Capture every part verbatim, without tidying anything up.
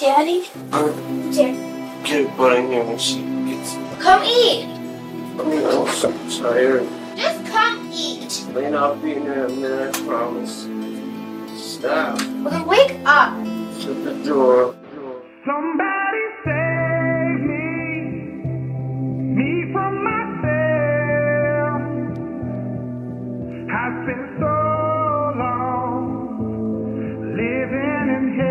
Daddy? Daddy. Get butt in here when she gets. Come eat. I'm so tired. Just come eat. Man, I'll be in there in a minute, I promise. Stop. Well, then wake up. Shut the door. Somebody save me, me from myself. I've been so long living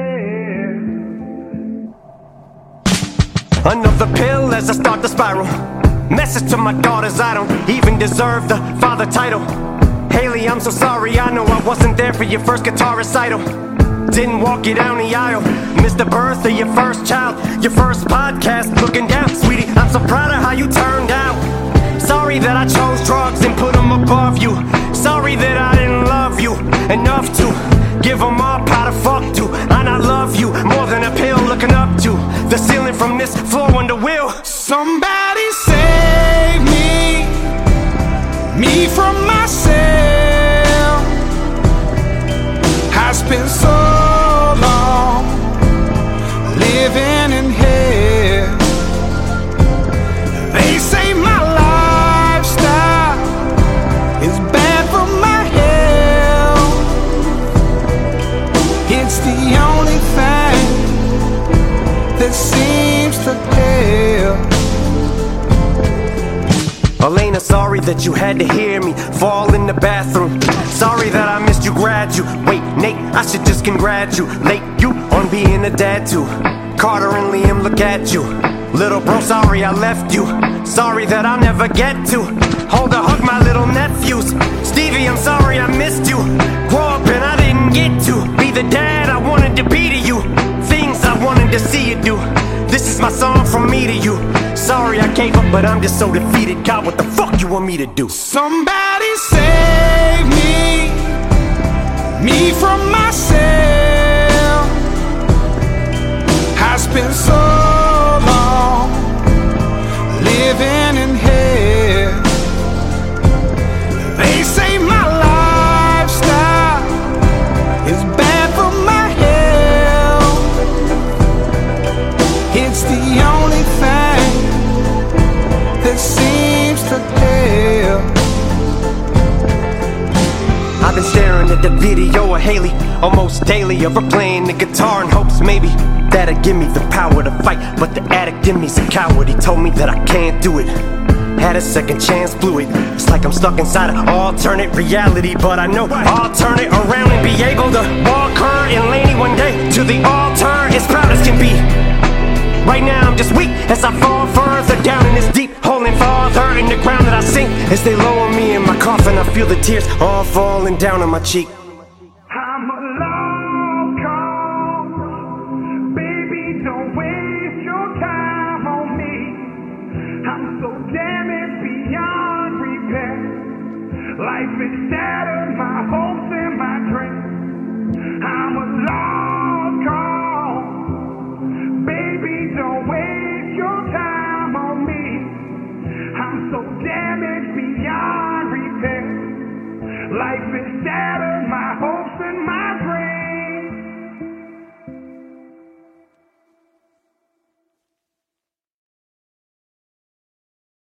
in hell. Another pill as I start the spiral. Message to my daughters, I don't even deserve the father title. Haley, I'm so sorry, I know I wasn't there for your first guitar recital. Didn't walk you down the aisle. Missed the birth of your first child. Your first podcast, looking down. Sweetie, I'm so proud of how you turned out. Sorry that I chose drugs and put them above you. Sorry that I didn't love you enough to give them up how to fuck to. And I love you more than a pill looking up to the ceiling from this floor under wheel. Somebody save me, me from myself. I spent so long living in hell. They say my lifestyle is bad for my health. It's the only thing that seems to help. Elena, sorry that you had to hear me fall in the bathroom. Sorry that I missed you graduate. Nate, I should just congratulate you on being a dad too. Carter and Liam, look at you. Little bro, sorry I left you. Sorry that I'll never get to hold or hug my little nephews. Stevie, I'm sorry I missed you. Grow up and I didn't get to be the dad I wanted to be to you. Things I wanted to see you do. This is my song from me to you. Sorry I gave up, but I'm just so defeated. God, what the fuck you want me to do? Somebody save me, me from myself. I spent so long living in hell. They say my lifestyle is bad for my health. It's the only thing that seems to help. I've been staring at the video of Haley almost daily, of her playing the guitar in hopes maybe that'll give me the power to fight. But the addict in me's a coward. He told me that I can't do it. Had a second chance, blew it. It's like I'm stuck inside an alternate reality, but I know I'll turn it around and be able to walk her and Laney one day to the altar as proud as can be. Right now I'm just weak as I fall further down in this deep hole and farther in the ground that I sink. As they lower me in my coffin, I feel the tears all falling down on my cheek. I'm a long call, baby, don't waste your time on me. I'm so damaged beyond repair. Life has shattered my hopes and my dreams. I'm a long call, baby, don't waste your time on me. I'm so damaged beyond repair. Life is shattered.